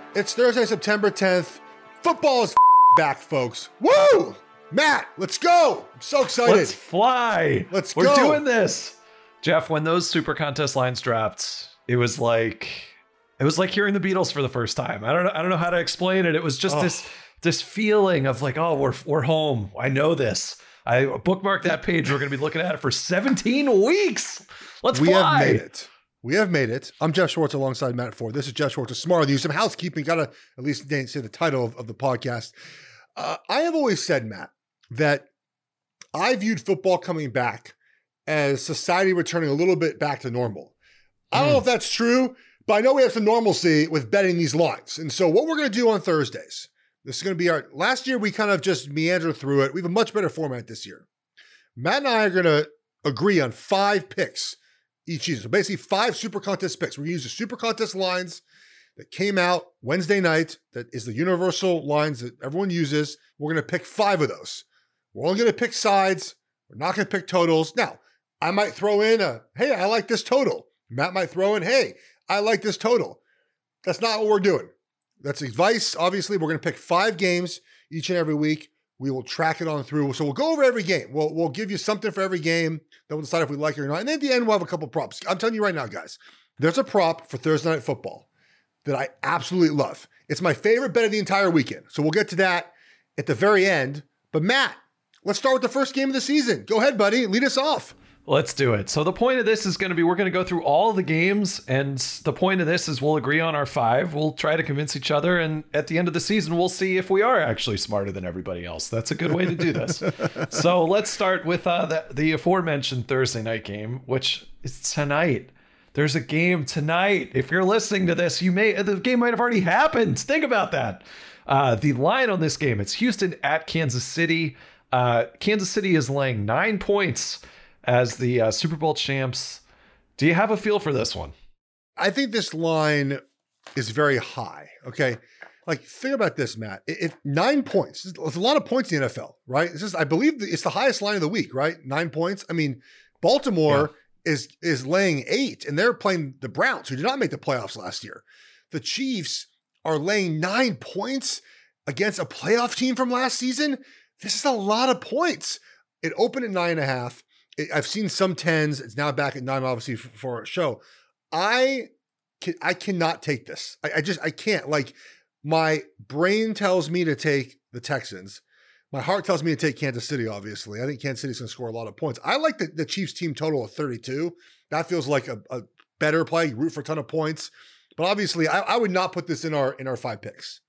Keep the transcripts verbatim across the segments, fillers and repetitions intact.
It's Thursday, September tenth. Football is back, folks. Woo! Matt, let's go. I'm so excited. Let's fly. Let's We're go. We're doing this. Jeff, when those Super Contest lines dropped, it was like it was like hearing the Beatles for the first time. I don't know I don't know how to explain it. It was just oh. this this feeling of like, oh, we're we're home. I know this. I bookmarked that page. We're going to be looking at it for seventeen weeks. Let's we fly. We have made it. We have made it. I'm Jeff Schwartz alongside Matt Ford. This is Jeff Schwartz of Smart News. Some housekeeping. Got to at least say the title of, of the podcast. Uh, I have always said, Matt, that I viewed football coming back as society returning a little bit back to normal. I don't mm. know if that's true, but I know we have some normalcy with betting these lines. And so what we're going to do on Thursdays, this is going to be our, last year we kind of just meandered through it. We have a much better format this year. Matt and I are going to agree on five picks each season. So basically five Super Contest picks. We're going to use the Super Contest lines that came out Wednesday night. That is the universal lines that everyone uses. We're going to pick five of those. We're only going to pick sides. We're not going to pick totals. Now, I might throw in a, hey, I like this total. Matt might throw in, hey, I like this total. That's not what we're doing. That's advice. Obviously, we're going to pick five games each and every week. We will track it on through. So we'll go over every game. We'll, we'll give you something for every game. Then we'll decide if we like it or not. And then at the end, we'll have a couple props. I'm telling you right now, guys, there's a prop for Thursday Night Football that I absolutely love. It's my favorite bet of the entire weekend. So we'll get to that at the very end. But Matt, let's start with the first game of the season. Go ahead, buddy. Lead us off. Let's do it. So the point of this is going to be, we're going to go through all the games, and the point of this is we'll agree on our five. We'll try to convince each other, and at the end of the season, we'll see if we are actually smarter than everybody else. That's a good way to do this. So let's start with uh, the, the aforementioned Thursday night game, which is tonight. There's a game tonight. If you're listening to this, you may the game might have already happened. Think about that. Uh, the line on this game, it's Houston at Kansas City. Uh, Kansas City is laying nine points as the uh, Super Bowl champs. Do you have a feel for this one? I think this line is very high. Okay. Like, think about this, Matt. If nine points, it's a lot of points in the N F L, right? It's just, I believe it's the highest line of the week, right? Nine points. I mean, Baltimore yeah. is, is laying eight, and they're playing the Browns, who did not make the playoffs last year. The Chiefs are laying nine points against a playoff team from last season. This is a lot of points. It opened at nine and a half. I've seen some tens. It's now back at nine, obviously, for our show. I can, I cannot take this. I, I just, I can't. Like, my brain tells me to take the Texans. My heart tells me to take Kansas City, obviously. I think Kansas City's going to score a lot of points. I like the, the Chiefs team total of thirty-two. That feels like a, a better play. You root for a ton of points. But obviously, I, I would not put this in our in our five picks.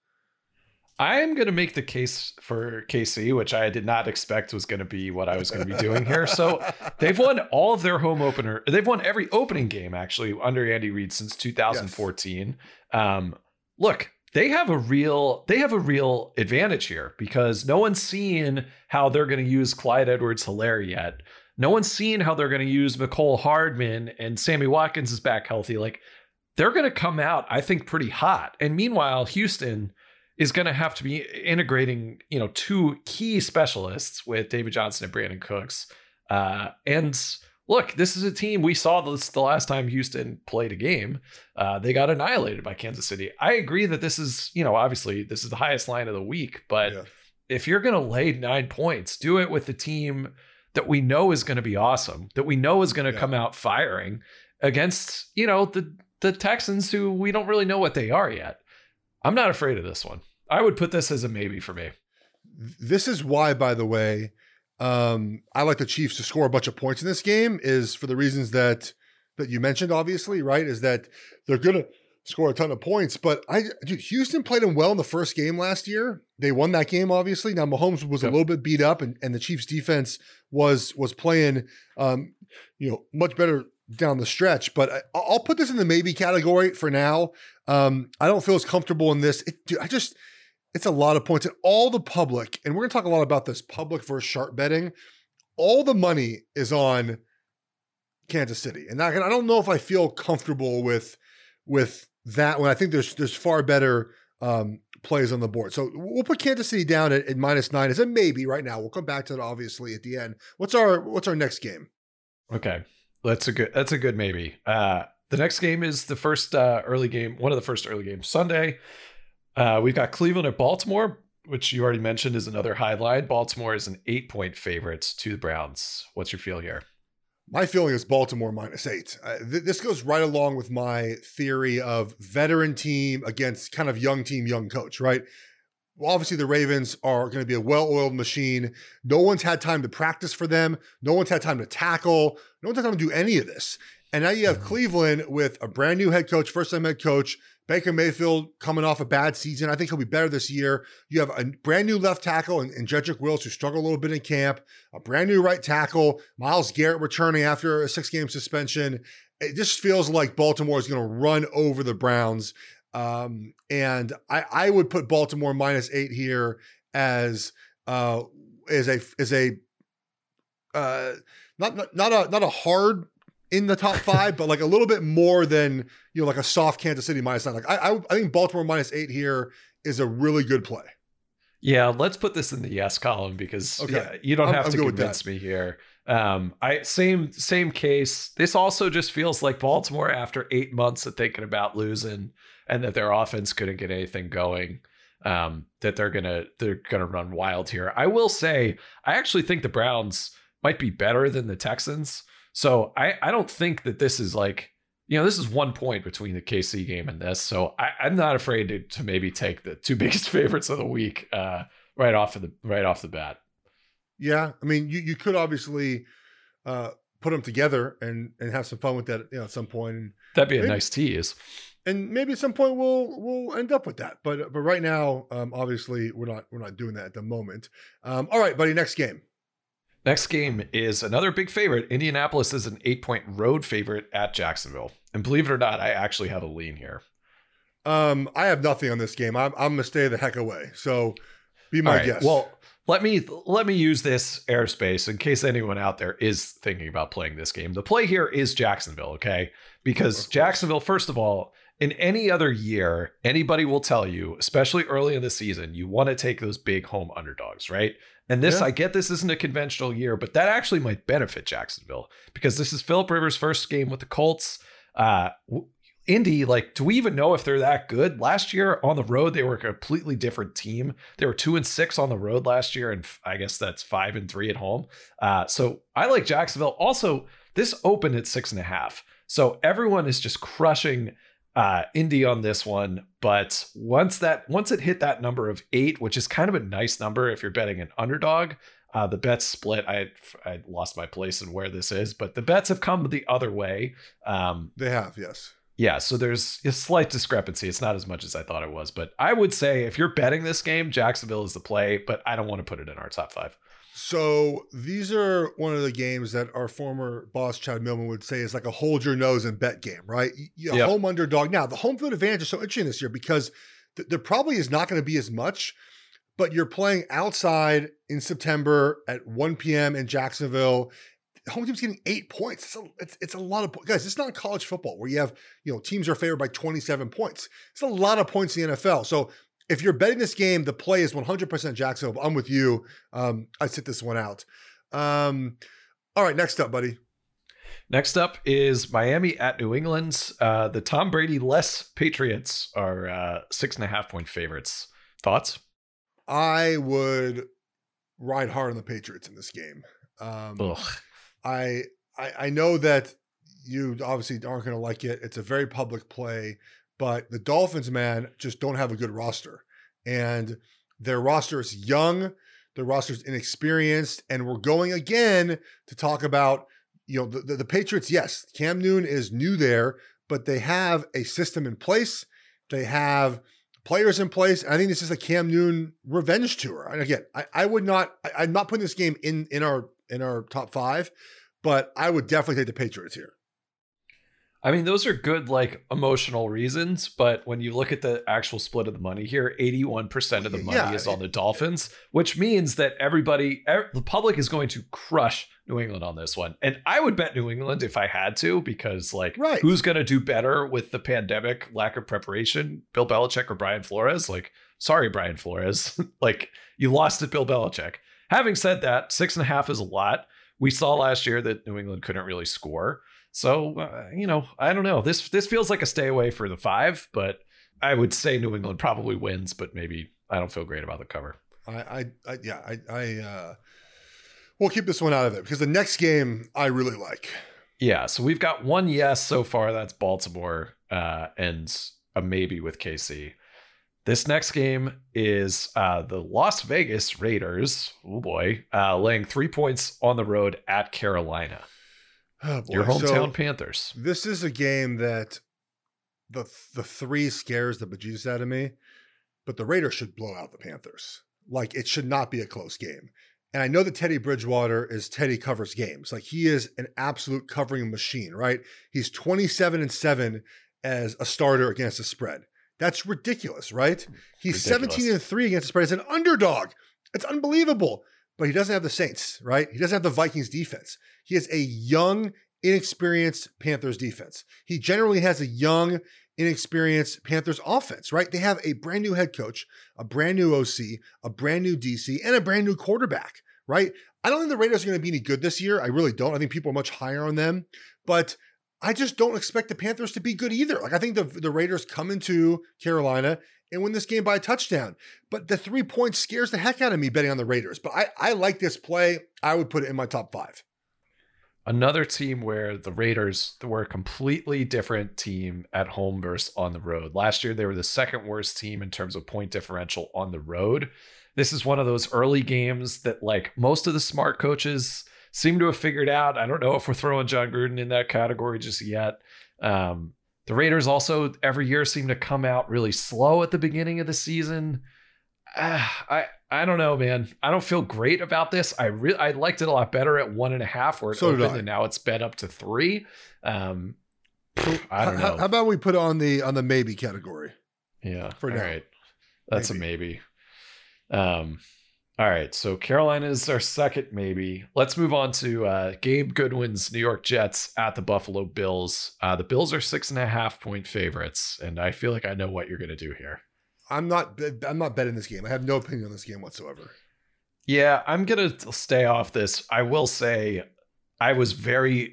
I'm going to make the case for K C, which I did not expect was going to be what I was going to be doing here. So they've won all of their home opener. They've won every opening game, actually, under Andy Reid since two thousand fourteen. Yes. Um, look, they have a real they have a real advantage here because no one's seen how they're going to use Clyde Edwards-Helaire yet. No one's seen how they're going to use Mecole Hardman, and Sammy Watkins is back healthy. Like, they're going to come out, I think, pretty hot. And meanwhile, Houston is going to have to be integrating, you know, two key specialists with David Johnson and Brandon Cooks. Uh, and look, this is a team, we saw this the last time Houston played a game. Uh, they got annihilated by Kansas City. I agree that this is, you know, obviously this is the highest line of the week, but yeah. if you're going to lay nine points, do it with the team that we know is going to be awesome, that we know is going to yeah. come out firing against, you know, the, the Texans, who we don't really know what they are yet. I'm not afraid of this one. I would put this as a maybe for me. This is why, by the way, um, I like the Chiefs to score a bunch of points in this game, is for the reasons that that you mentioned, obviously, right? Is that they're going to score a ton of points. But I, dude, Houston played them well in the first game last year. They won that game, obviously. Now, Mahomes was yep. a little bit beat up, and, and the Chiefs defense was was playing, um, you know, much better down the stretch. But I, I'll put this in the maybe category for now. Um, I don't feel as comfortable in this. It, dude, I just... It's a lot of points, and all the public, and we're going to talk a lot about this public versus sharp betting. All the money is on Kansas City, and I, I don't know if I feel comfortable with with that when I think there's there's far better um, plays on the board. So we'll put Kansas City down at, at minus nine as a maybe right now. We'll come back to it obviously at the end. What's our what's our next game? Okay, that's a good that's a good maybe. Uh, the next game is the first uh, early game, one of the first early games Sunday. Uh, we've got Cleveland at Baltimore, which you already mentioned is another high line. Baltimore is an eight point favorite to the Browns. What's your feel here? My feeling is Baltimore minus eight. Uh, th- this goes right along with my theory of veteran team against kind of young team, young coach, right? Well, obviously, the Ravens are going to be a well-oiled machine. No one's had time to practice for them. No one's had time to tackle. No one's had time to do any of this. And now you have Cleveland with a brand new head coach, first-time head coach, Baker Mayfield coming off a bad season. I think he'll be better this year. You have a brand new left tackle in, in Jedrick Wills, who struggled a little bit in camp, a brand new right tackle, Myles Garrett returning after a six-game suspension. It just feels like Baltimore is going to run over the Browns. Um, and I, I would put Baltimore minus eight here as uh, as a as a uh, not, not not a not a hard in the top five, but like a little bit more than, you know, like a soft Kansas City minus nine. Like I, I, I think Baltimore minus eight here is a really good play. Yeah, let's put this in the yes column because okay. yeah, you don't I'm, have I'm to convince me here. Um, I same same case. This also just feels like Baltimore after eight months of thinking about losing and that their offense couldn't get anything going. Um, that they're gonna they're gonna run wild here. I will say I actually think the Browns might be better than the Texans. So I, I don't think that this is like, you know, this is one point between the K C game and this. So I, I'm not afraid to, to maybe take the two biggest favorites of the week uh, right off of the right off the bat. Yeah, I mean, you you could obviously uh, put them together and and have some fun with that, you know, at some point. And that'd be a maybe, nice tease. And maybe at some point we'll we'll end up with that. But but right now, um, obviously, we're not we're not doing that at the moment. Um, all right, buddy. Next game. Next game is another big favorite. Indianapolis is an eight-point road favorite at Jacksonville. And believe it or not, I actually have a lean here. Um, I have nothing on this game. I'm, I'm going to stay the heck away. So be my All right, guest. Well, let me let me use this airspace in case anyone out there is thinking about playing this game. The play here is Jacksonville, okay? Because Jacksonville, first of all, in any other year, anybody will tell you, especially early in the season, you want to take those big home underdogs, right? And this, yeah. I get this isn't a conventional year, but that actually might benefit Jacksonville because this is Phillip Rivers' first game with the Colts. Uh, Indy, like, do we even know if they're that good? Last year on the road, they were a completely different team. They were two and six on the road last year, and I guess that's five and three at home. Uh, so I like Jacksonville. Also, this opened at six and a half. So everyone is just crushing uh Indy on this one, but once that once it hit that number of eight, which is kind of a nice number if you're betting an underdog, uh the bets split. I I lost my place in where this is, but the bets have come the other way. Um they have, yes. Yeah, so there's a slight discrepancy. It's not as much as I thought it was, but I would say if you're betting this game, Jacksonville is the play, but I don't want to put it in our top five. So these are one of the games that our former boss, Chad Millman, would say is like a hold your nose and bet game, right? You, yep. Home underdog. Now, the home field advantage is so interesting this year because th- there probably is not going to be as much, but you're playing outside in September at one p.m. in Jacksonville. Home team's getting eight points. It's a, it's, it's a lot of points. Guys, it's not college football where you have, you know, teams are favored by twenty-seven points. It's a lot of points in the N F L. So if you're betting this game, the play is one hundred percent Jacksonville. I'm with you. Um, I sit this one out. Um, all right, next up, buddy. Next up is Miami at New England. Uh, the Tom Brady-less Patriots are uh, six and a half point favorites. Thoughts? I would ride hard on the Patriots in this game. Um, Ugh. I, I I know that you obviously aren't going to like it. It's a very public play. But the Dolphins, man, just don't have a good roster. And their roster is young. Their roster is inexperienced. And we're going again to talk about, you know, the, the, the Patriots. Yes, Cam Newton is new there, but they have a system in place. They have players in place. And I think this is a Cam Newton revenge tour. And again, I, I would not, I, I'm not putting this game in, in our in our top five, but I would definitely take the Patriots here. I mean, those are good, like, emotional reasons, but when you look at the actual split of the money here, eighty-one percent of the money yeah, is on the Dolphins, which means that everybody, er, the public is going to crush New England on this one. And I would bet New England if I had to, because, like, right. who's going to do better with the pandemic, lack of preparation, Bill Belichick or Brian Flores? Like, sorry, Brian Flores. Like, you lost at Bill Belichick. Having said that, six and a half is a lot. We saw last year that New England couldn't really score. So, uh, you know, I don't know. This this feels like a stay away for the five, but I would say New England probably wins, but maybe I don't feel great about the cover. I, I, I yeah, I, I, uh, we'll keep this one out of it because the next game I really like. Yeah, so we've got one yes so far. That's Baltimore, uh, and a maybe with K C. This next game is uh, the Las Vegas Raiders. Oh boy, uh, laying three points on the road at Carolina. Oh boy. Your hometown So Panthers. This is a game that the the three scares the bejesus out of me, but the Raiders should blow out the Panthers. Like, it should not be a close game. And I know that Teddy Bridgewater is Teddy covers games. Like, he is an absolute covering machine, right? He's twenty-seven and seven as a starter against the spread. That's ridiculous, right? He's Ridiculous. seventeen and three against the spread as an underdog. It's unbelievable. But he doesn't have the Saints, right? He doesn't have the Vikings defense. He has a young, inexperienced Panthers defense. He generally has a young, inexperienced Panthers offense, right? They have a brand new head coach, a brand new O C, a brand new D C, and a brand new quarterback, right? I don't think the Raiders are going to be any good this year. I really don't. I think people are much higher on them, but I just don't expect the Panthers to be good either. Like, I think the, the Raiders come into Carolina and win this game by a touchdown, but the three points scares the heck out of me betting on the Raiders. But I, I like this play. I would put it in my top five. Another team where the Raiders were a completely different team at home versus on the road. Last year, they were the second worst team in terms of point differential on the road. This is one of those early games that, like, most of the smart coaches seem to have figured out. I don't know if we're throwing John Gruden in that category just yet. Um, the Raiders also every year seem to come out really slow at the beginning of the season. Uh, I I don't know, man. I don't feel great about this. I really I liked it a lot better at one and a half where it So did opened, I. and now it's bet up to three. Um, I don't How, know. how about we put it on the on the maybe category? Yeah. For all now. right. That's Maybe. a maybe. Um, all right. So Carolina is our second maybe. Let's move on to uh, Gabe Goodwin's New York Jets at the Buffalo Bills. Uh, the Bills are six and a half point favorites, and I feel like I know what you're going to do here. I'm not I'm not betting this game. I have no opinion on this game whatsoever. Yeah, I'm going to stay off this. I will say I was very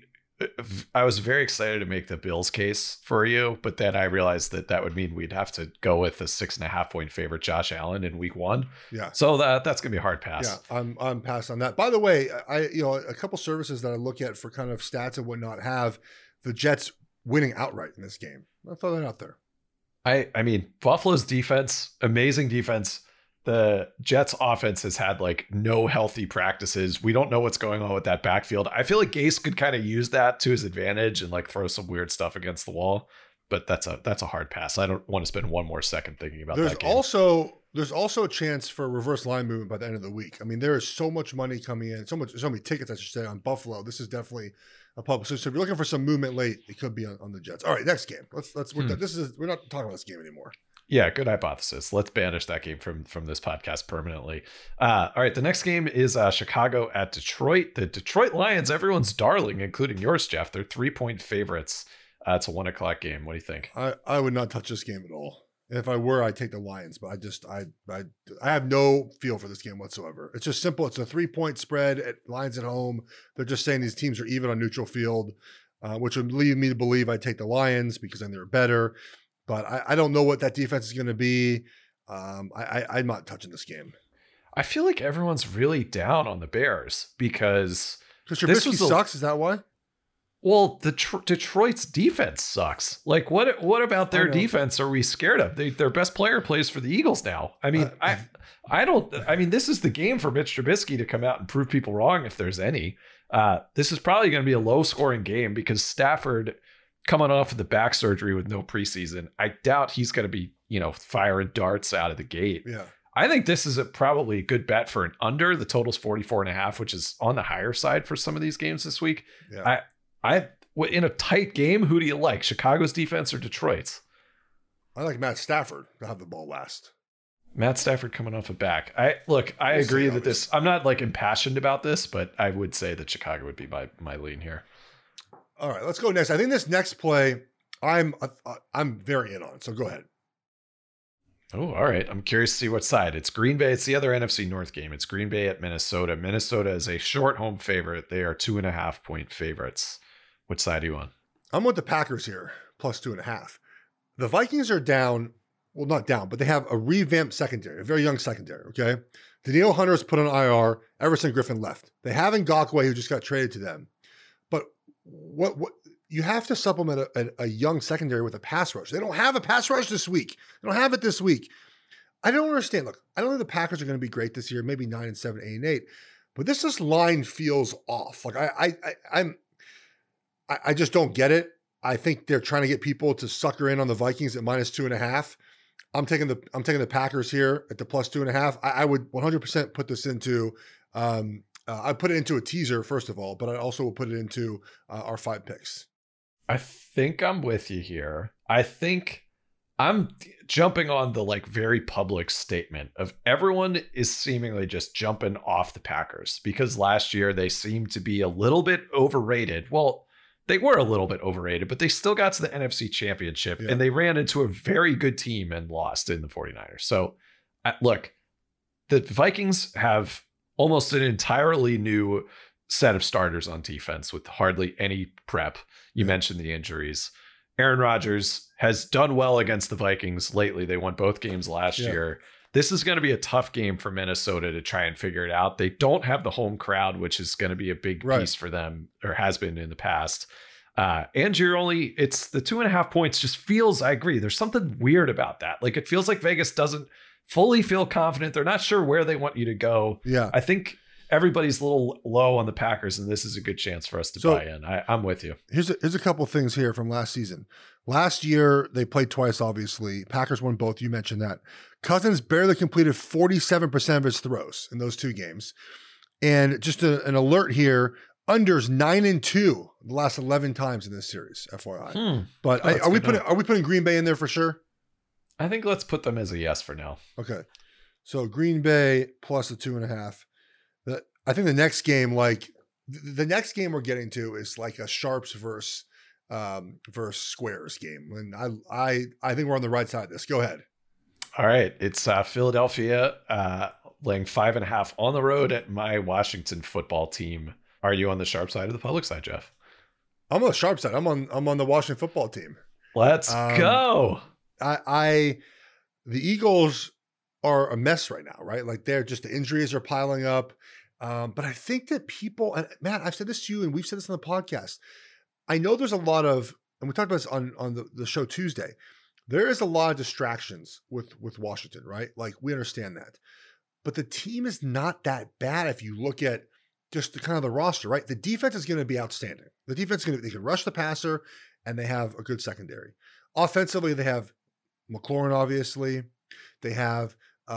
I was very excited to make the Bills case for you, but then I realized that that would mean we'd have to go with the six and a half point favorite Josh Allen in week one. Yeah. So that that's going to be a hard pass. Yeah, I'm I'm passed on that. By the way, I you know a couple services that I look at for kind of stats and whatnot have the Jets winning outright in this game. I'll throw that out there. I, I mean, Buffalo's defense, amazing defense. The Jets offense has had like no healthy practices. We don't know what's going on with that backfield. I feel like Gase could kind of use that to his advantage and like throw some weird stuff against the wall. But that's a that's a hard pass. I don't want to spend one more second thinking about There's that game. also there's also a chance for reverse line movement by the end of the week. I mean, there is so much money coming in, so much so many tickets I should say on Buffalo. This is definitely a public. So, so if you're looking for some movement late, it could be on, on the Jets. All right, next game. Let's let's we're Hmm. done. This is we're not talking about this game anymore. Yeah, good hypothesis. Let's banish that game from from this podcast permanently. Uh, all right, the next game is uh, Chicago at Detroit. The Detroit Lions, everyone's darling, including yours, Jeff. They're three point favorites. Uh, it's a one o'clock game. What do you think? I, I would not touch this game at all. If I were, I'd take the Lions, but I just I I I have no feel for this game whatsoever. It's just simple. It's a three point spread at Lions at home. They're just saying these teams are even on neutral field, uh, which would lead me to believe I'd take the Lions because then they're better. But I, I don't know what that defense is going to be. Um, I, I I'm not touching this game I feel like everyone's really down on the Bears because, because This Trubisky was a- sucks. Is that why? well, the Tr- Detroit's defense sucks. Like, what what about I their know. defense are we scared of? They, their best player plays for the Eagles now. I mean, Uh, I I don't. I mean, this is the game for Mitch Trubisky to come out and prove people wrong if there's any. Uh, this is probably going to be a low scoring game because Stafford, coming off of the back surgery with no preseason, I doubt he's going to be, you know, firing darts out of the gate. Yeah. I think this is a probably a good bet for an under. The total's forty-four and a half, which is on the higher side for some of these games this week. Yeah. I, I, in a tight game, who do you like? Chicago's defense or Detroit's? I like Matt Stafford to have the ball last. Matt Stafford coming off a back. I look, I We'll see, agree that obviously. this, I'm not like impassioned about this, but I would say that Chicago would be my, my lean here. All right, let's go next. I think this next play, I'm uh, I'm very in on. So go ahead. Oh, all right. I'm curious to see what side. It's Green Bay. It's the other N F C North game. It's Green Bay at Minnesota. Minnesota is a short home favorite. They are two and a half point favorites. Which side are you on? I'm with the Packers here, plus two and a half. The Vikings are down well, not down, but they have a revamped secondary, a very young secondary, okay? Danielle Hunter's put on I R. Everson Griffin left. They have Ngakoue, who just got traded to them. But what what you have to supplement a, a, a young secondary with a pass rush. They don't have a pass rush this week. They don't have it this week. I don't understand. Look, I don't think the Packers are going to be great this year, maybe nine and seven, eight and eight. But this this line feels off. Like I I, I I'm I, I just don't get it. I think they're trying to get people to sucker in on the Vikings at minus two and a half. I'm taking the I'm taking the Packers here at the plus two and a half. I, I would one hundred percent put this into. Um, uh, I put it into a teaser first of all, but I also will put it into uh, our five picks. I think I'm with you here. I think I'm jumping on the like very public statement of everyone is seemingly just jumping off the Packers because last year they seemed to be a little bit overrated. Well, they were a little bit overrated, but they still got to the N F C Championship yeah. and they ran into a very good team and lost in the 49ers. So uh, look, the Vikings have almost an entirely new set of starters on defense with hardly any prep. You yeah. mentioned the injuries. Aaron Rodgers has done well against the Vikings lately. They won both games last yeah. year. This is going to be a tough game for Minnesota to try and figure it out. They don't have the home crowd, which is going to be a big right. piece for them, or has been in the past. Uh, and you're only, it's the two and a half points just feels, I agree. There's something weird about that. Like it feels like Vegas doesn't fully feel confident. They're not sure where they want you to go. Yeah. I think everybody's a little low on the Packers, and this is a good chance for us to so, buy in. I, I'm with you. Here's a, here's a couple of things here from last season. Last year, they played twice, obviously. Packers won both. You mentioned that. Cousins barely completed forty-seven percent of his throws in those two games. And just a, an alert here, unders nine and two the last eleven times in this series, F Y I. Hmm. But oh, I, are we putting are we putting Green Bay in there for sure? I think let's put them as a yes for now. Okay. So Green Bay plus the two and a half. The, I think the next game, like the next game we're getting to is like a Sharps versus um, versus Squares game. And I I I think we're on the right side of this. Go ahead. All right. It's uh, Philadelphia uh, laying five and a half on the road at my Washington football team. Are you on the sharp side or the public side, Jeff? I'm on the sharp side. I'm on I'm on the Washington football team. Let's um, go. I, I the Eagles are a mess right now, right? Like they're just the injuries are piling up. Um, but I think that people, and Matt, I've said this to you, and we've said this on the podcast. I know there's a lot of, and we talked about this on on the, the show Tuesday. There is a lot of distractions with with Washington, right? Like we understand that, but the team is not that bad if you look at just the kind of the roster, right? The defense is going to be outstanding. The defense is going to, they can rush the passer, and they have a good secondary. Offensively, they have McLaurin, obviously. They have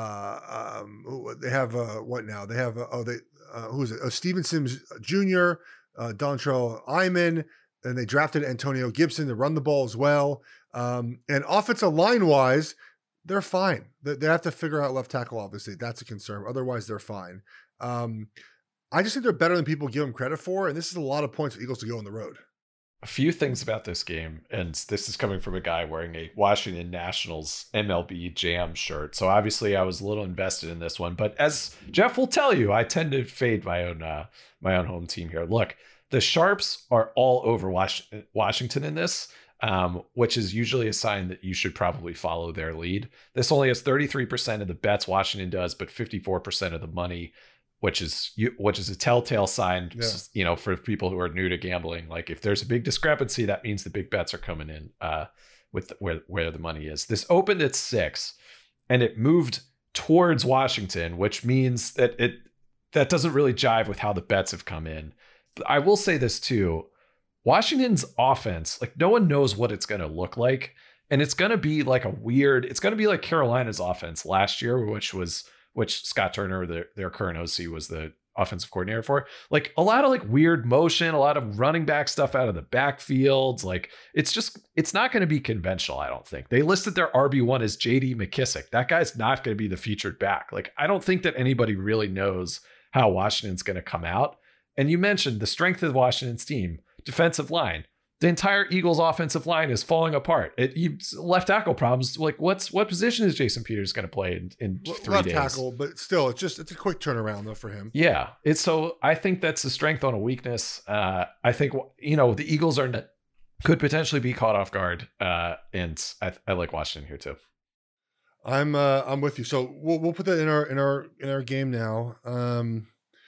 uh, um, they have uh, what now? They have uh, oh they uh, who is it? Uh, Steven Sims Junior, uh, Dontrell Iman, and they drafted Antonio Gibson to run the ball as well. Um, and offensive line wise, they're fine. They, they have to figure out left tackle. Obviously, that's a concern. Otherwise, they're fine. Um, I just think they're better than people give them credit for, and this is a lot of points for Eagles to go on the road. A few things about this game, and this is coming from a guy wearing a Washington Nationals M L B Jam shirt. So obviously I was a little invested in this one, but as Jeff will tell you, I tend to fade my own uh, my own home team here. Look, the Sharps are all over Was- Washington in this, um, which is usually a sign that you should probably follow their lead. This only has thirty-three percent of the bets Washington does, but fifty-four percent of the money, which is which is a telltale sign, yeah. you know, for people who are new to gambling. Like if there's a big discrepancy, that means the big bets are coming in uh, with the, where where the money is. This opened at six, and it moved towards Washington, which means that it that doesn't really jive with how the bets have come in. But I will say this too: Washington's offense, like no one knows what it's going to look like, and it's going to be like a weird. It's going to be like Carolina's offense last year, which was. which Scott Turner, their, their current O C, was the offensive coordinator for. Like a lot of like weird motion, a lot of running back stuff out of the backfields. Like it's just, it's not going to be conventional, I don't think. They listed their R B one as J D McKissick. That guy's not going to be the featured back. Like I don't think that anybody really knows how Washington's going to come out. And you mentioned the strength of Washington's team, defensive line. The entire Eagles offensive line is falling apart. It you, left tackle problems. Like, what's what position is Jason Peters going to play in, in three left days? Left tackle, but still, it's just it's a quick turnaround though for him. Yeah, it's so I think that's a strength on a weakness. Uh, I think you know the Eagles are could potentially be caught off guard, uh, and I, I like Washington here too. I'm uh, I'm with you. So we'll we'll put that in our in our in our game now. Um,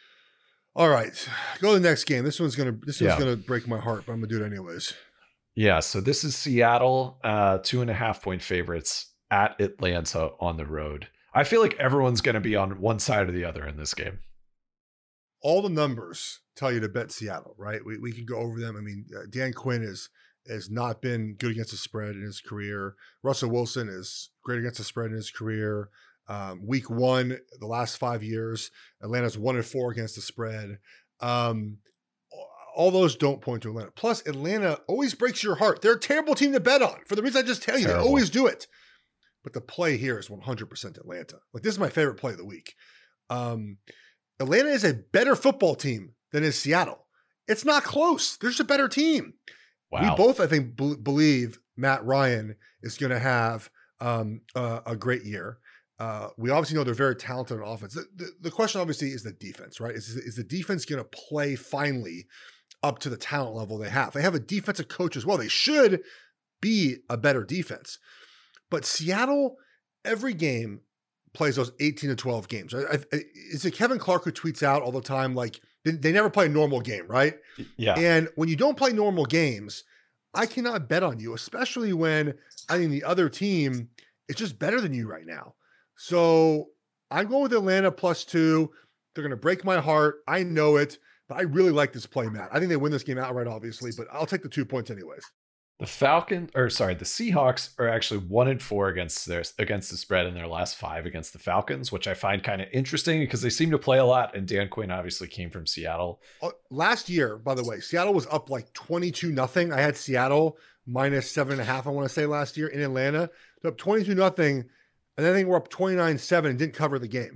all right, go to the next game. This one's gonna this one's Yeah. gonna break my heart, but I'm gonna do it anyways. Yeah, so this is Seattle, uh, two and a half point favorites at Atlanta on the road. I feel like everyone's going to be on one side or the other in this game. All the numbers tell you to bet Seattle, right? We we can go over them. I mean, uh, Dan Quinn is has not been good against the spread in his career. Russell Wilson is great against the spread in his career. Um, week one, the last five years, Atlanta's one and four against the spread. Um, all those don't point to Atlanta. Plus, Atlanta always breaks your heart. They're a terrible team to bet on for the reason I just tell you. Terrible. They always do it. But the play here is one hundred percent Atlanta. Like, this is my favorite play of the week. Um, Atlanta is a better football team than is Seattle. It's not close. They're just a better team. Wow. We both, I think, b- believe Matt Ryan is going to have um, uh, a great year. Uh, we obviously know they're very talented on offense. The, the, the question, obviously, is the defense, right? Is, is the defense going to play finally up to the talent level they have? They have a defensive coach as well. They should be a better defense. But Seattle, every game plays those eighteen to twelve games. I, I, is it Kevin Clark who tweets out all the time, like, they, they never play a normal game, right? Yeah. And when you don't play normal games, I cannot bet on you, especially when I think the other team is just better than you right now. So I'm going with Atlanta plus two. They're going to break my heart. I know it, but I really like this play, Matt. I think they win this game outright, obviously, but I'll take the two points anyways. The Falcons, or sorry, the Seahawks are actually one and four against their against the spread in their last five against the Falcons, which I find kind of interesting because they seem to play a lot. And Dan Quinn obviously came from Seattle. Uh, last year, by the way, Seattle was up like twenty-two nothing. I had Seattle minus seven and a half, I want to say, last year in Atlanta. They're up twenty-two nothing. And I think we're up twenty-nine seven and didn't cover the game.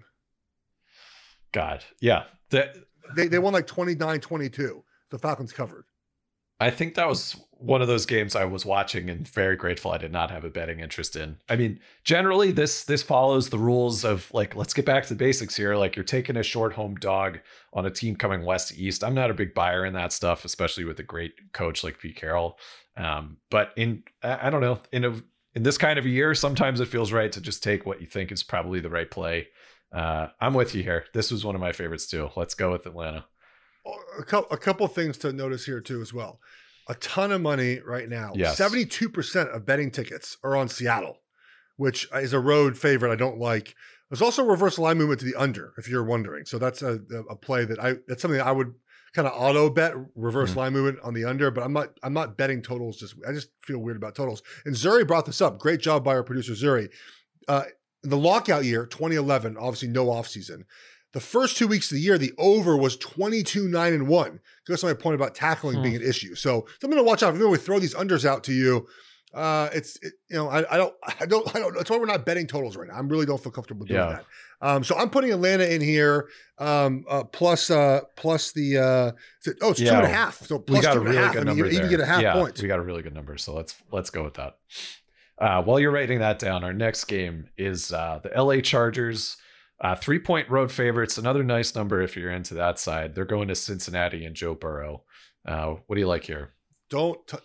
God. Yeah. The, They they won like twenty-nine twenty-two. The Falcons covered. I think that was one of those games I was watching and very grateful I did not have a betting interest in. I mean, generally this this follows the rules of, like, let's get back to the basics here. Like, you're taking a short home dog on a team coming west to east. I'm not a big buyer in that stuff, especially with a great coach like Pete Carroll. Um, but in I don't know, in a in this kind of a year, sometimes it feels right to just take what you think is probably the right play. Uh, I'm with you here. This was one of my favorites too. Let's go with Atlanta. A couple, a couple things to notice here too as well. A ton of money right now. Yes. seventy-two percent of betting tickets are on Seattle, which is a road favorite I don't like. There's also a reverse line movement to the under, if you're wondering. So that's a, a play that I that's something that I would kind of auto bet, reverse Mm-hmm. line movement on the under, but I'm not I'm not betting totals. Just I just feel weird about totals. And Zuri brought this up. Great job by our producer Zuri. Uh, the lockout year, twenty eleven, obviously no offseason. The first two weeks of the year, the over was twenty-two nine and one. Goes to my point about tackling Hmm. being an issue. So something to watch out. When we throw these unders out to you, uh, it's it, you know I, I don't I don't I don't. That's why we're not betting totals right now. I really don't feel comfortable doing Yeah. that. Um, so I'm putting Atlanta in here, um, uh, plus uh, plus the uh, is it- oh it's two Yeah. and a half. So We plus got two a and a really half. good I mean, number you even there. get a half yeah, point. We got a really good number. So let's let's go with that. Uh, while you're writing that down, our next game is uh, the L A Chargers. Uh, three point road favorites. Another nice number if you're into that side. They're going to Cincinnati and Joe Burrow. Uh, what do you like here? Don't t-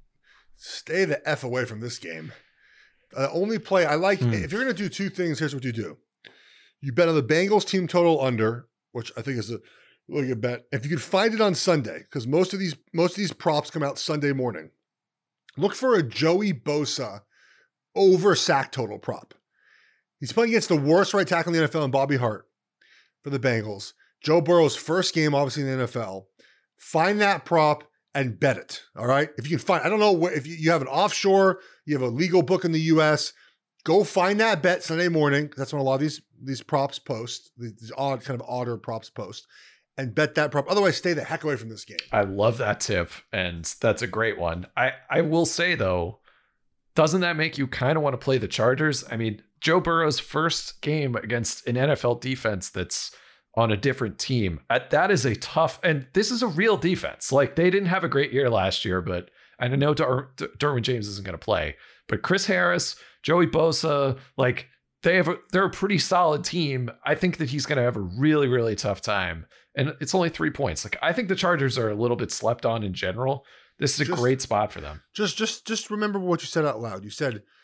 stay the F away from this game. Uh, only play I like. Hmm. If you're going to do two things, here's what you do. You bet on the Bengals team total under, which I think is a really good bet. If you could find it on Sunday, because most of these most of these props come out Sunday morning. Look for a Joey Bosa over sack total prop. He's playing against the worst right tackle in the N F L and Bobby Hart for the Bengals. Joe Burrow's first game, obviously, in the N F L. Find that prop and bet it. All right. If you can find, I don't know where, if you, you have an offshore, you have a legal book in the U S, go find that bet Sunday morning. That's when a lot of these, these props post, these, these odd kind of odder props post, and bet that prop. Otherwise, stay the heck away from this game. I love that tip, and that's a great one. I, I will say, though, doesn't that make you kind of want to play the Chargers? I mean, Joe Burrow's first game against an N F L defense that's on a different team, that is a tough, and this is a real defense. Like, they didn't have a great year last year, but I know Dar- Derwin James isn't going to play, but Chris Harris, Joey Bosa, like, they have a, they're a pretty solid team. I think that he's going to have a really, really tough time. And it's only three points. Like, I think the Chargers are a little bit slept on in general. This is a Just- great spot for them. Just, just, just remember what you said out loud. You said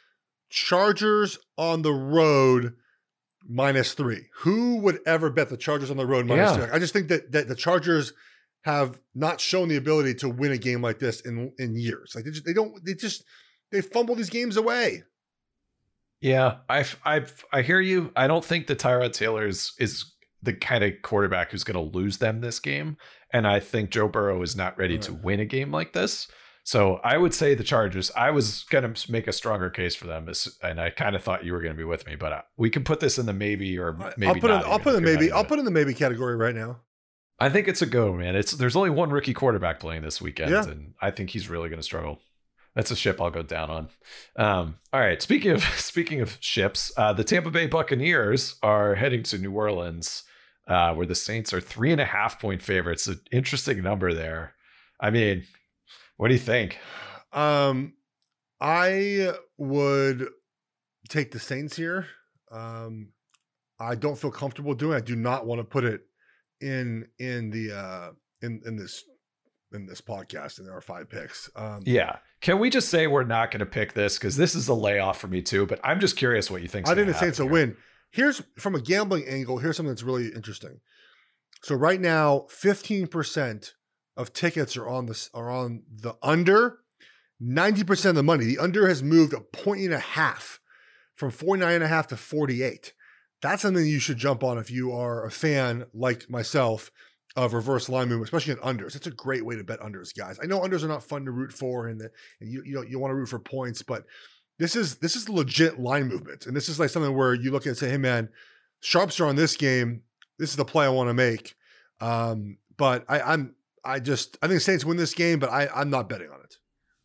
Chargers on the road minus three. Who would ever bet the Chargers on the road minus Yeah. three? I just think that that the Chargers have not shown the ability to win a game like this in in years. Like they just they don't they just they fumble these games away. Yeah, I I I hear you. I don't think that Tyrod Taylor is is the kind of quarterback who's going to lose them this game, and I think Joe Burrow is not ready Right. to win a game like this. So I would say the Chargers. I was going to make a stronger case for them, and I kind of thought you were going to be with me, but we can put this in the maybe or maybe I'll put not. it. I'll even put if in you're maybe. not I'll into put in the maybe category right now. I think it's a go, man. It's there's only one rookie quarterback playing this weekend, Yeah. and I think he's really going to struggle. That's a ship I'll go down on. Um, all right. Speaking of speaking of ships, uh, the Tampa Bay Buccaneers are heading to New Orleans, uh, where the Saints are three and a half point favorites. An interesting number there. I mean, what do you think? Um, I would take the Saints here. Um, I don't feel comfortable doing it. I do not want to put it in in the uh, in in this in this podcast, and there are five picks. Um, Yeah. Can we just say we're not going to pick this because this is a layoff for me too? But I'm just curious what you think. I think the Saints will win. Here's from a gambling angle. Here's something that's really interesting. So right now, fifteen percent of tickets are on the are on the under. ninety percent of the money. The under has moved a point and a half from forty-nine and a half to forty-eight. That's something you should jump on if you are a fan like myself of reverse line movement, especially at unders. It's a great way to bet unders, guys. I know unders are not fun to root for, and, the, and you you know you want to root for points, but this is this is legit line movement, and this is like something where you look at it and say, "Hey, man, sharps are on this game. This is the play I want to make." Um, but I, I'm I just I think Saints win this game, but I I'm not betting on it.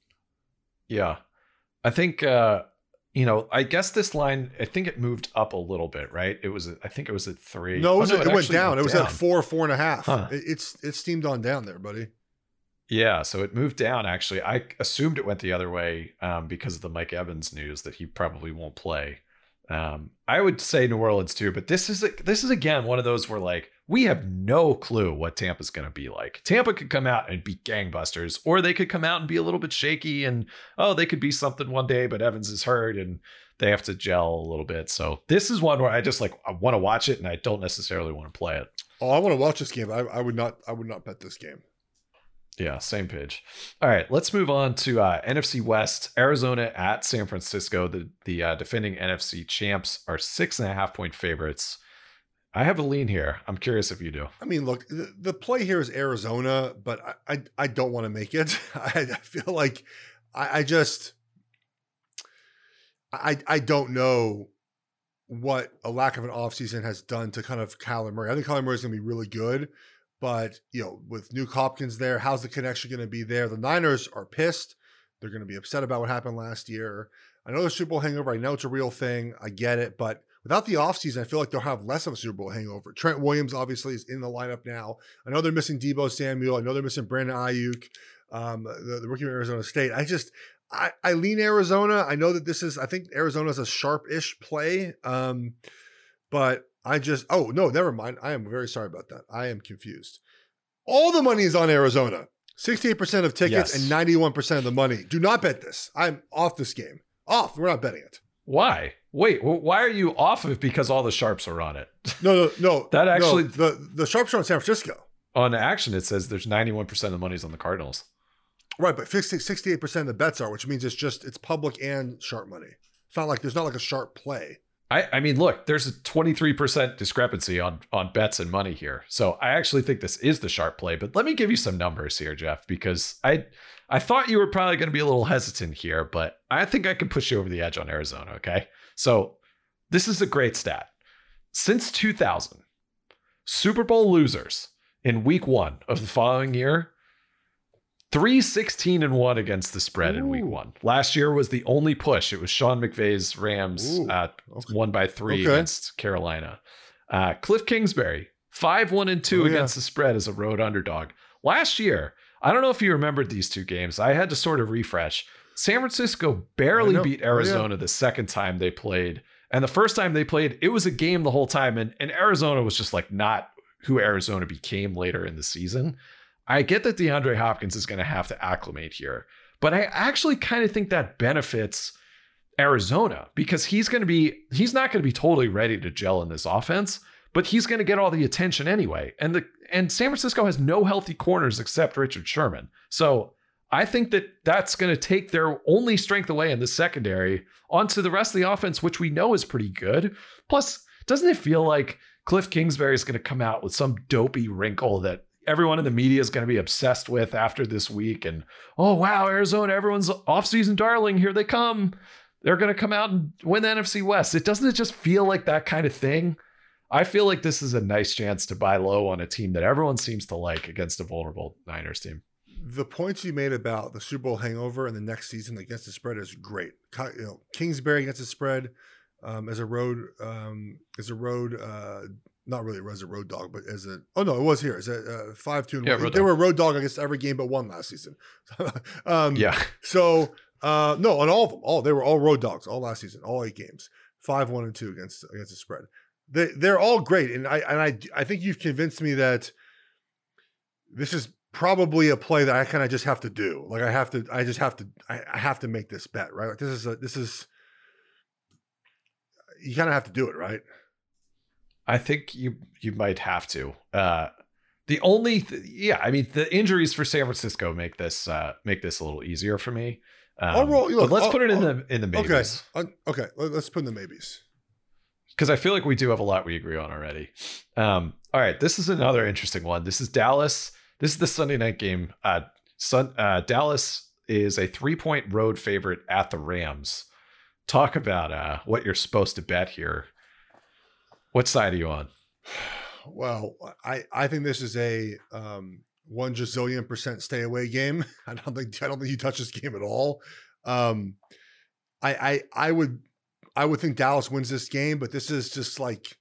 Yeah. I think, uh, you know, I guess this line, I think it moved up a little bit, right? It was, I think it was at three. No, it, was, oh, no, it, it went actually down. went it was down. at four, four and a half. Huh. It, it's it's steamed on down there, buddy. Yeah. So it moved down, actually. I assumed it went the other way um, because of the Mike Evans news that he probably won't play. Um, I would say New Orleans too, but this is, this is again, one of those where like, we have no clue what Tampa's going to be like. Tampa could come out and be gangbusters, or they could come out and be a little bit shaky and, oh, they could be something one day, but Evans is hurt and they have to gel a little bit. So this is one where I just like, I want to watch it and I don't necessarily want to play it. Oh, I want to watch this game. I, I would not. I would not bet this game. Yeah, same page. All right, let's move on to uh, N F C West. Arizona at San Francisco. The the uh, defending N F C champs are six and a half point favorites. I have a lean here. I'm curious if you do. I mean, look, the, the play here is Arizona, but I I, I don't want to make it. I, I feel like I, I just I I don't know what a lack of an offseason has done to kind of Kyler Murray. I think Kyler Murray is going to be really good, but you know, with Nuke Hopkins there, how's the connection going to be there? The Niners are pissed. They're going to be upset about what happened last year. I know the Super Bowl hangover. I know it's a real thing. I get it, but without the offseason, I feel like they'll have less of a Super Bowl hangover. Trent Williams obviously is in the lineup now. I know they're missing Deebo Samuel. I know they're missing Brandon Ayuk, um, the, the rookie from Arizona State. I just, I, I lean Arizona. I know that this is, I think Arizona is a sharp-ish play, um, but I just, oh, no, never mind. I am very sorry about that. I am confused. All the money is on Arizona. sixty-eight percent of tickets Yes. and ninety-one percent of the money. Do not bet this. I'm off this game. Off. We're not betting it. Why? Wait, wh- why are you off of it? Because all the sharps are on it. No, no, no. That no, actually- the the sharps are on San Francisco. On action, it says there's ninety-one percent of the money's on the Cardinals. Right, but sixty-eight percent of the bets are, which means it's just it's public and sharp money. It's not like there's not like a sharp play. I, I mean, look, there's a twenty-three percent discrepancy on, on bets and money here. So I actually think this is the sharp play. But let me give you some numbers here, Jeff, because I I thought you were probably going to be a little hesitant here, but I think I can push you over the edge on Arizona, okay? So this is a great stat. Since two thousand, Super Bowl losers in week one of the following year, three sixteen and one against the spread in week Ooh. one. Last year was the only push. It was Sean McVay's Rams Ooh, uh, okay. won by three Okay. against Carolina. Uh, Cliff Kingsbury, five one and two Oh, yeah. against the spread as a road underdog. Last year, I don't know if you remembered these two games. I had to sort of refresh. San Francisco barely I know. beat Oh, yeah. Arizona the second time they played. And the first time they played, it was a game the whole time. And, and Arizona was just like not who Arizona became later in the season. I get that DeAndre Hopkins is going to have to acclimate here, but I actually kind of think that benefits Arizona, because he's going to be, he's not going to be totally ready to gel in this offense, but he's going to get all the attention anyway. And the, and San Francisco has no healthy corners except Richard Sherman. So I think that that's going to take their only strength away in the secondary onto the rest of the offense, which we know is pretty good. Plus, doesn't it feel like Cliff Kingsbury is going to come out with some dopey wrinkle that everyone in the media is going to be obsessed with after this week? And, oh, wow, Arizona, everyone's offseason darling. Here they come. They're going to come out and win the N F C West. It doesn't it just feel like that kind of thing? I feel like this is a nice chance to buy low on a team that everyone seems to like against a vulnerable Niners team. The points you made about the Super Bowl hangover and the next season against the spread is great. You know, Kingsbury against the spread um, as a road, um, as a road, uh, not really as a road dog, but as a oh no, it was here as a uh, five two. Yeah, they were a road dog against every game but one last season. um, yeah. So. Uh, no, on all of them. All they were all road dogs all last season, all eight games, five, one, and two against against the spread. They they're all great, and I and I I think you've convinced me that this is probably a play that I kind of just have to do. Like I have to, I just have to, I, I have to make this bet, right? Like this is a this is you kind of have to do it, right? I think you you might have to. Uh, the only th- yeah, I mean the injuries for San Francisco make this uh, make this a little easier for me. Um, roll, look, but let's I'll, put it in I'll, the in the maybes. Okay, uh, okay. Let's put in the maybes because I feel like we do have a lot we agree on already. Um, all right, this is another interesting one. This is Dallas. This is the Sunday night game. Uh, Sun, uh, Dallas is a three point road favorite at the Rams. Talk about uh, what you're supposed to bet here. What side are you on? Well, I I think this is a um, one gazillion percent stay away game. I don't think I don't think you touch this game at all. Um, I I I would I would think Dallas wins this game, but this is just like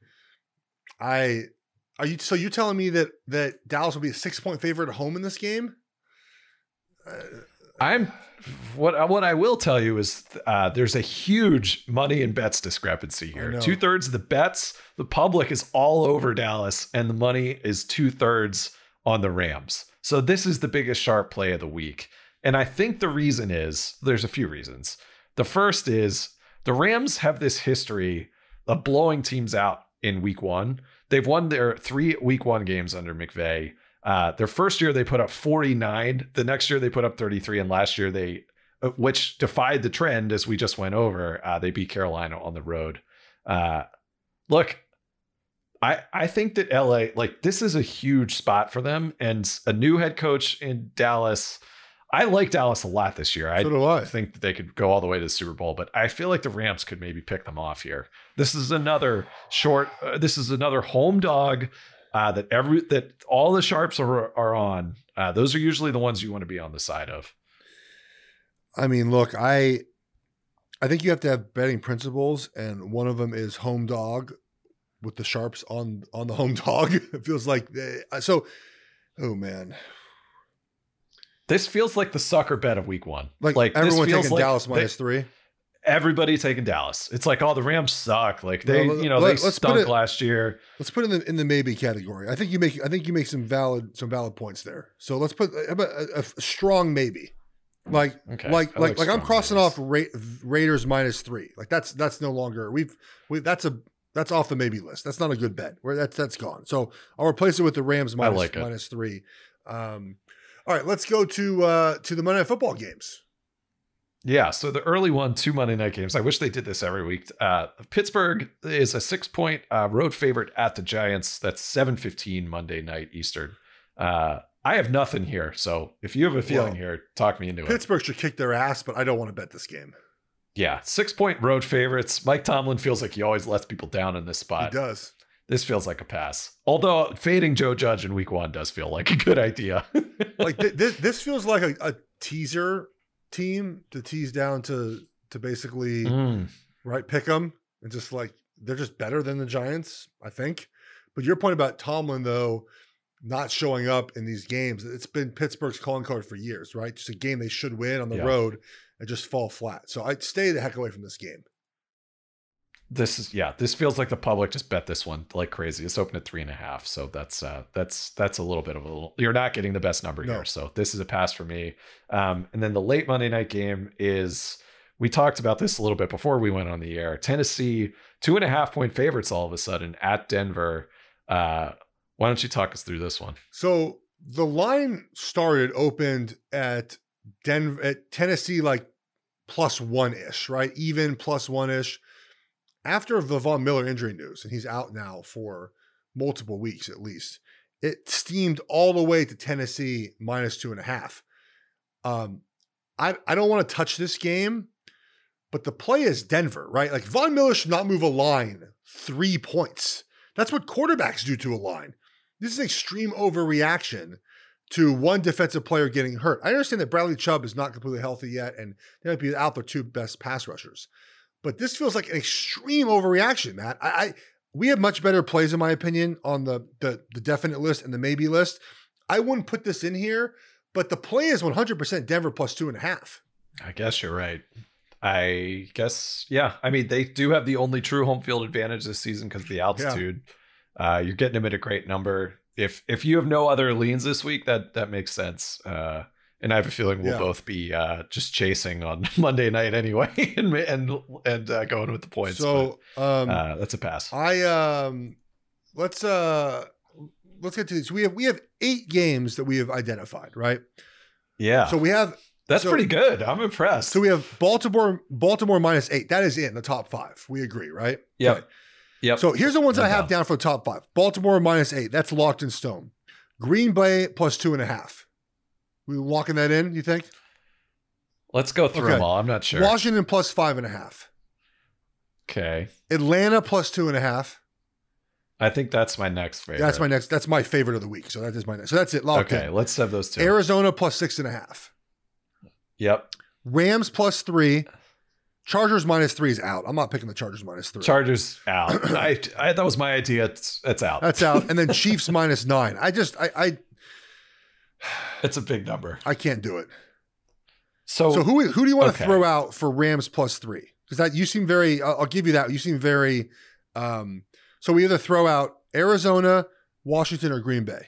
I are you so you telling me that that Dallas will be a six point favorite at home in this game? Uh, I'm what what I will tell you is uh, there's a huge money and bets discrepancy here. Two thirds of the bets, the public is all over Dallas, and the money is two thirds on the Rams. So this is the biggest sharp play of the week. And I think the reason is there's a few reasons. The first is the Rams have this history of blowing teams out in week one. They've won their three week one games under McVay. Uh, their first year, they put up forty-nine. The next year, they put up thirty-three. And last year, they, uh, which defied the trend as we just went over, uh, they beat Carolina on the road. Uh, look, I, I think that L A, like, this is a huge spot for them. And a new head coach in Dallas. I like Dallas a lot this year. I, so do I think that they could go all the way to the Super Bowl, but I feel like the Rams could maybe pick them off here. This is another short, uh, this is another home dog. Uh, that every that all the sharps are are on. Uh, those are usually the ones you want to be on the side of. I mean, look, I I think you have to have betting principles, and one of them is home dog with the sharps on on the home dog. It feels like they, so. Oh man, this feels like the sucker bet of week one. Like, like everyone taking like Dallas minus they, three. Everybody taking Dallas. It's like, oh, the Rams suck. Like they, well, you know, let, they stunk it, last year. Let's put it in the in the maybe category. I think you make I think you make some valid some valid points there. So let's put a, a, a strong maybe. Like okay. like like like, like I'm crossing maybes. off Ra- Raiders minus three. Like that's that's no longer we've we that's a that's off the maybe list. That's not a good bet. Where that's that's gone. So I'll replace it with the Rams minus, like minus three. Um, all right, let's go to uh, to the Monday Night Football games. Yeah, so the early one, two Monday night games. I wish they did this every week. Uh, Pittsburgh is a six-point uh, road favorite at the Giants. That's seven fifteen Monday night Eastern. Uh, I have nothing here, so if you have a feeling well, here, talk me into Pittsburgh it. Pittsburgh should kick their ass, but I don't want to bet this game. Yeah, six-point road favorites. Mike Tomlin feels like he always lets people down in this spot. He does. This feels like a pass. Although fading Joe Judge in week one does feel like a good idea. Like th- th- this feels like a, a teaser team to tease down to to basically mm. right pick them and just like they're just better than the Giants, I think. But your point about Tomlin though not showing up in these games, it's been Pittsburgh's calling card for years, right? Just a game they should win on the yeah. road and just fall flat. So I'd stay the heck away from this game. This is yeah. This feels like the public just bet this one like crazy. It's open at three and a half, so that's uh, that's that's a little bit of a little. You're not getting the best number no. here, so this is a pass for me. Um, and then the late Monday night game is we talked about this a little bit before we went on the air. Tennessee, two and a half point favorites all of a sudden at Denver. Uh, why don't you talk us through this one? So the line started, opened at Denver, at Tennessee, like plus one ish, right? Even plus one ish. After the Von Miller injury news, and he's out now for multiple weeks at least, it steamed all the way to Tennessee minus two and a half. Um, I, I don't want to touch this game, but the play is Denver, right? Like Von Miller should not move a line three points. That's what quarterbacks do to a line. This is extreme overreaction to one defensive player getting hurt. I understand that Bradley Chubb is not completely healthy yet, and they might be out their two best pass rushers. But this feels like an extreme overreaction, Matt. I, I we have much better plays, in my opinion, on the, the the definite list and the maybe list. I wouldn't put this in here, but the play is one hundred percent Denver plus two and a half. I guess you're right. I guess, yeah. I mean, they do have the only true home field advantage this season because of the altitude. Yeah. Uh, you're getting them at a great number. If if you have no other leans this week, that that makes sense. Uh, and I have a feeling we'll yeah. both be uh, just chasing on Monday night anyway, and and and uh, going with the points. So but, um, uh, that's a pass. I um, let's uh, let's get to this. We have we have eight games that we have identified, right? Yeah. So we have. That's so, pretty good. I'm impressed. So we have Baltimore, Baltimore minus eight. That is in the top five. We agree, right? Yep. Okay. Yep. So here's the ones no I have doubt. down for the top five. Baltimore minus eight. That's locked in stone. Green Bay plus two and a half. We locking that in, you think? Let's go through okay. them all. I'm not sure. Washington plus five and a half. Okay. Atlanta plus two and a half. I think that's my next favorite. That's my next. That's my favorite of the week. So that is my next. So that's it. Locked okay, in. let's have those two. Arizona plus six and a half. Yep. Rams plus three. Chargers minus three is out. I'm not picking the Chargers minus three. Chargers out. I, I that was my idea. It's it's out. That's out. And then Chiefs minus nine. I just I I it's a big number. I can't do it. So so who who do you want okay. to throw out for Rams plus three? Because that you seem very. I'll, I'll give you that. You seem very. Um, so we either throw out Arizona, Washington, or Green Bay.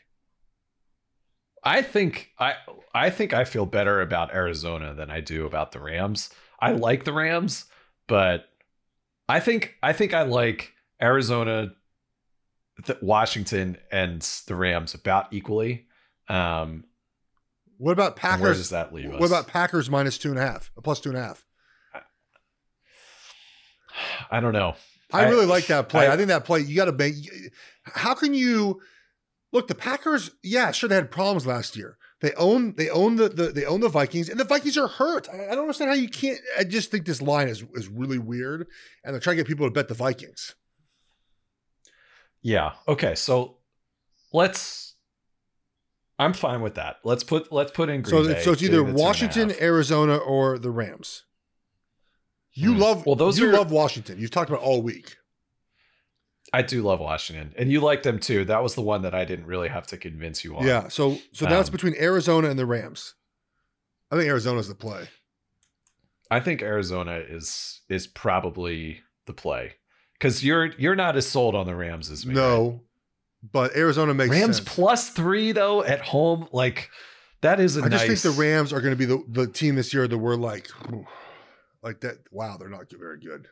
I think I I think I feel better about Arizona than I do about the Rams. I like the Rams, but I think I think I like Arizona, the, Washington, and the Rams about equally. Um, what about Packers? Where does that leave us? What about Packers minus two and a half, plus two and a half? I don't know. I, I really like that play. I, I think that play you got to make. How can you look? The Packers, yeah, sure they had problems last year. They own they own the, the they own the Vikings, and the Vikings are hurt. I, I don't understand how you can't. I just think this line is is really weird, and they're trying to get people to bet the Vikings. Yeah. Okay. So let's. I'm fine with that. Let's put let's put in Green so Bay. so it's either Washington, Arizona, or the Rams. You hmm. love well those you are, love Washington. You've talked about all week. I do love Washington, and you like them too. That was the one that I didn't really have to convince you on. Yeah. So so that's um, between Arizona and the Rams. I think Arizona's the play. I think Arizona is is probably the play because you're you're not as sold on the Rams as me. No. Right? But Arizona makes Rams sense. plus three though at home, like that is a I just nice... think the Rams are going to be the, the team this year that we're like, like that. Wow, they're not very good.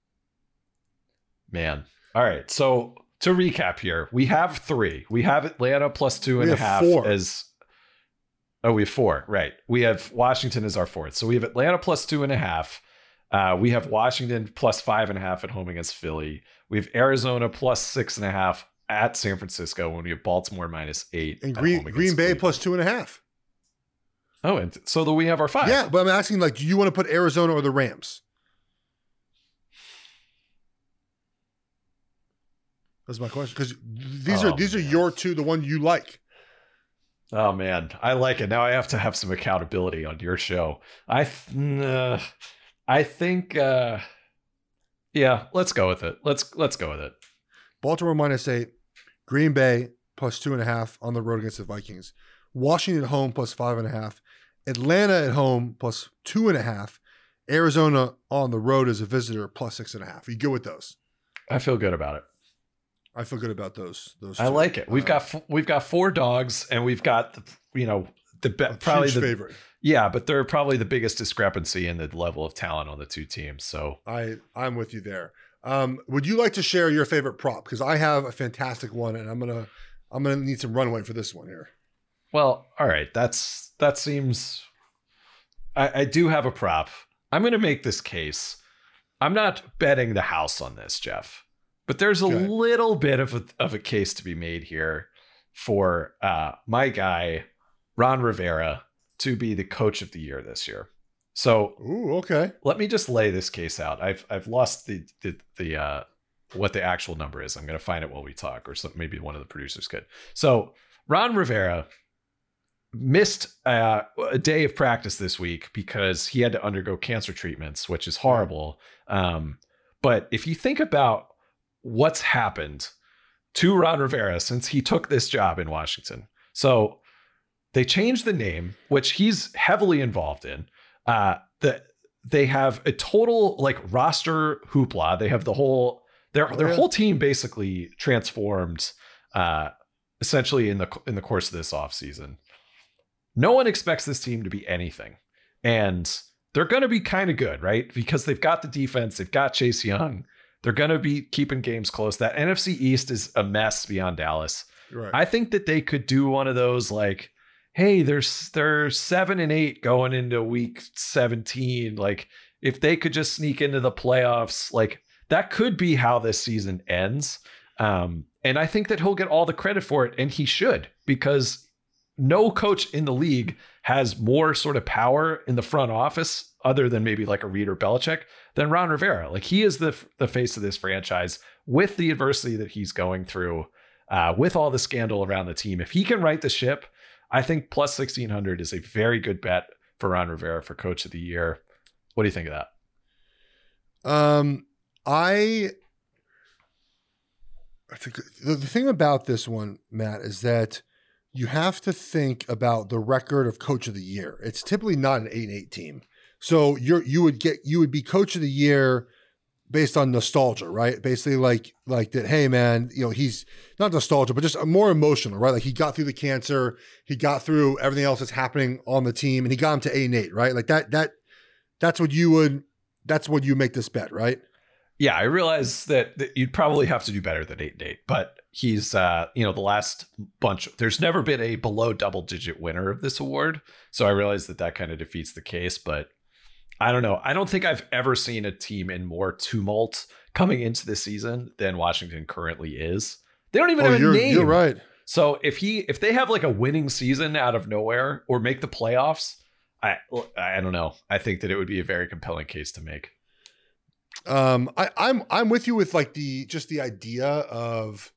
Man, all right. So to recap here, we have three. We have Atlanta plus two and we a have half four. as. Oh, we have four, right? We have Washington as our fourth. So we have Atlanta plus two and a half. Uh, we have Washington plus five and a half at home against Philly. We have Arizona plus six and a half at San Francisco when we have Baltimore minus eight. And Green, Green Bay Cleveland. Plus two and a half. Oh, and so that we have our five. Yeah, but I'm asking, like, do you want to put Arizona or the Rams? That's my question. Because these oh, are these man. are your two, the one you like. Oh man, I like it. Now I have to have some accountability on your show. I th- uh, I think uh, yeah, let's go with it. Let's let's go with it. Baltimore minus eight. Green Bay plus two and a half on the road against the Vikings. Washington at home plus five and a half. Atlanta at home plus two and a half. Arizona on the road as a visitor plus six and a half. Are you good with those? I feel good about it. I feel good about those. Those. I two. like it. We've uh, got we've got four dogs, and we've got the, you know the be- probably the favorite. Yeah, but they're probably the biggest discrepancy in the level of talent on the two teams. So I, I'm with you there. Um, would you like to share your favorite prop? Because I have a fantastic one, and I'm gonna I'm gonna need some runway for this one here. Well, all right. That's that seems. I, I do have a prop. I'm going to make this case. I'm not betting the house on this, Jeff, but there's a Okay. little bit of a, of a case to be made here for uh, my guy Ron Rivera to be the coach of the year this year. So, Ooh, okay. let me just lay this case out. I've I've lost the the, the uh, what the actual number is. I'm going to find it while we talk, or some, maybe one of the producers could. So, Ron Rivera missed uh, a day of practice this week because he had to undergo cancer treatments, which is horrible. Um, but if you think about what's happened to Ron Rivera since he took this job in Washington, so they changed the name, which he's heavily involved in. Uh, the, they have a total like roster hoopla. They have the whole their Oh, their yeah. whole team basically transformed uh, essentially in the in the course of this offseason. No one expects this team to be anything. And they're going to be kind of good, right? Because they've got the defense. They've got Chase Young. They're going to be keeping games close. That N F C East is a mess beyond Dallas. Right. I think that they could do one of those like, hey, there's they're seven and eight going into week seventeen. Like if they could just sneak into the playoffs, like that could be how this season ends. Um, and I think that he'll get all the credit for it, and he should, because no coach in the league has more sort of power in the front office other than maybe like a Reed or Belichick than Ron Rivera. Like he is the the face of this franchise with the adversity that he's going through, uh, with all the scandal around the team. If he can right the ship, I think plus sixteen hundred is a very good bet for Ron Rivera for coach of the year. What do you think of that? Um, I, I think the, the thing about this one, Matt, is that you have to think about the record of coach of the year. It's typically not an eight and eight team. So you're, you would get, you would be coach of the year based on nostalgia, right? Basically like, like that, hey man, you know, he's not nostalgia, but just more emotional, right? Like he got through the cancer, he got through everything else that's happening on the team, and he got him to eight and eight, right? Like that, that, that's what you would, that's what you make this bet, right? Yeah, I realize that, that you'd probably have to do better than eight and eight, but he's, uh, you know, the last bunch, there's never been a below double digit winner of this award. So I realize that that kind of defeats the case, but I don't know. I don't think I've ever seen a team in more tumult coming into the season than Washington currently is. They don't even Oh, have a you're, name. you're right. So if he, if they have like a winning season out of nowhere or make the playoffs, I, I don't know. I think that it would be a very compelling case to make. Um, I, I'm I'm with you with like the just the idea of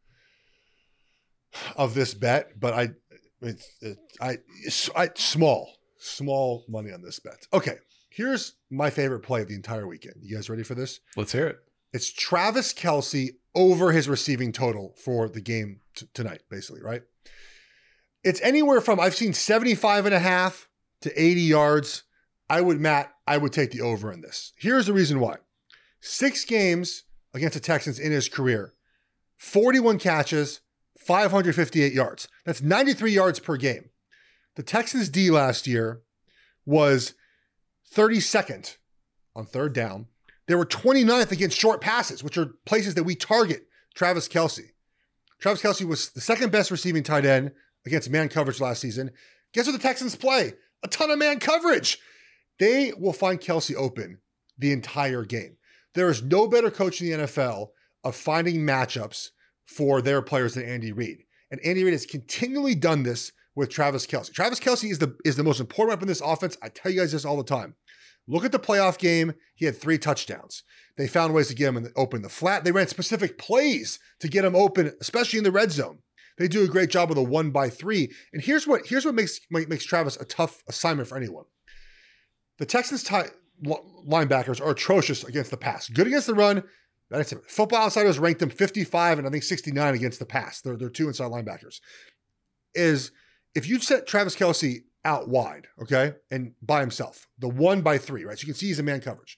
of this bet, but I it's it, I, it's, I small small money on this bet. Okay, here's my favorite play of the entire weekend. You guys ready for this? Let's hear it. It's Travis Kelce over his receiving total for the game t- tonight, basically, right? It's anywhere from I've seen seventy-five and a half to eighty yards. I would, Matt, I would take the over in this. Here's the reason why. Six games against the Texans in his career, forty-one catches, five hundred fifty-eight yards. That's ninety-three yards per game. The Texans D last year was thirty-second on third down. They were twenty-ninth against short passes, which are places that we target Travis Kelce. Travis Kelce was the second best receiving tight end against man coverage last season. Guess what the Texans play? A ton of man coverage. They will find Kelce open the entire game. There is no better coach in the N F L of finding matchups for their players than Andy Reid. And Andy Reid has continually done this with Travis Kelce. Travis Kelce is the, is the most important weapon in this offense. I tell you guys this all the time. Look at the playoff game. He had three touchdowns. They found ways to get him in the, open in the flat. They ran specific plays to get him open, especially in the red zone. They do a great job with a one by three. And here's what here's what makes makes Travis a tough assignment for anyone. The Texans tie, linebackers are atrocious against the pass. Good against the run. That's it. Football Outsiders ranked them fifty-five and I think sixty-nine against the pass. They're, they're two inside linebackers. Is if you set Travis Kelce out wide, okay, and by himself, the one by three, right? So you can see he's in man coverage.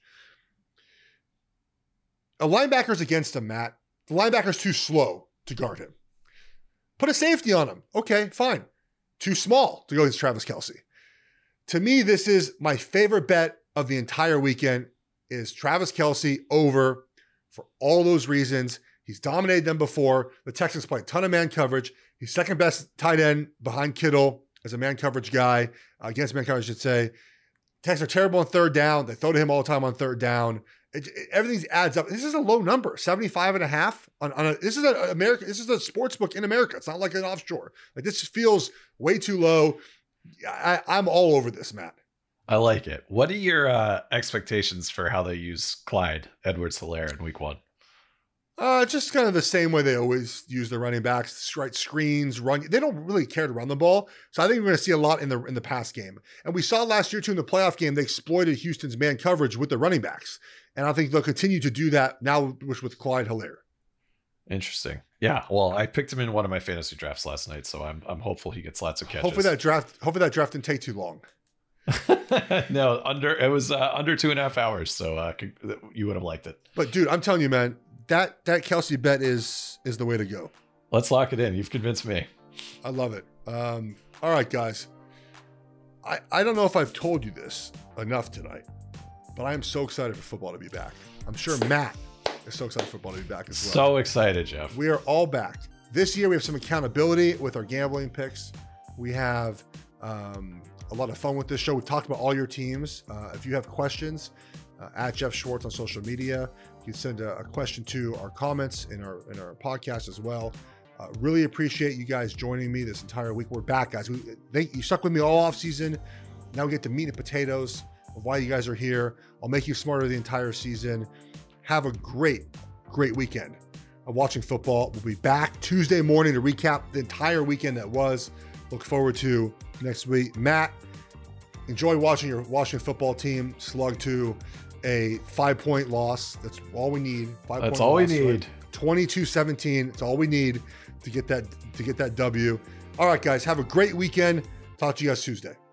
A linebacker's against him, Matt. The linebacker's too slow to guard him. Put a safety on him. Okay, fine. Too small to go against Travis Kelce. to me, this is my favorite bet of the entire weekend is Travis Kelce over for all those reasons. He's dominated them before. The Texans play a ton of man coverage. He's second best tight end behind Kittle as a man coverage guy, uh, against man coverage, I should say. Texans are terrible on third down. They throw to him all the time on third down. It, it, everything adds up. This is a low number, seventy-five and a half. On, on a, this is a America. This is a sports book in America. It's not like an offshore. Like this feels way too low. I, I'm all over this, Matt. I like it. What are your uh, expectations for how they use Clyde Edwards-Helaire in week one? Uh, just kind of the same way they always use their running backs, right? Screens, run. They don't really care to run the ball. So I think we're going to see a lot in the in the pass game. And we saw last year too in the playoff game, they exploited Houston's man coverage with the running backs. And I think they'll continue to do that now with, with Clyde Helaire. Interesting. Yeah. Well, I picked him in one of my fantasy drafts last night, so I'm I'm hopeful he gets lots of catches. Hopefully that draft, hopefully that draft didn't take too long. No, under it was uh, under two and a half hours, so uh, you would have liked it. But dude, I'm telling you, man, that that Kelce bet is is the way to go. Let's lock it in. You've convinced me. I love it. Um, all right, guys. I I don't know if I've told you this enough tonight, but I am so excited for football to be back. I'm sure Matt is so excited for football to be back as well. So excited, Jeff. We are all back. This year we have some accountability with our gambling picks. We have um, a lot of fun with this show. We talked about all your teams. Uh, if you have questions, uh, at Jeff Schwartz on social media, you can send a, a question to our comments in our in our podcast as well. Uh, really appreciate you guys joining me this entire week. We're back, guys. We, they, you stuck with me all off season. Now we get to meat and potatoes of why you guys are here. I'll make you smarter the entire season. Have a great, great weekend of watching football. We'll be back Tuesday morning to recap the entire weekend that was. Look forward to next week. Matt, enjoy watching your Washington football team slug to a five-point loss. That's all we need. Five That's all loss, we need. Right? twenty-two seventeen. It's all we need to get that to get that W. All right, guys. Have a great weekend. Talk to you guys Tuesday.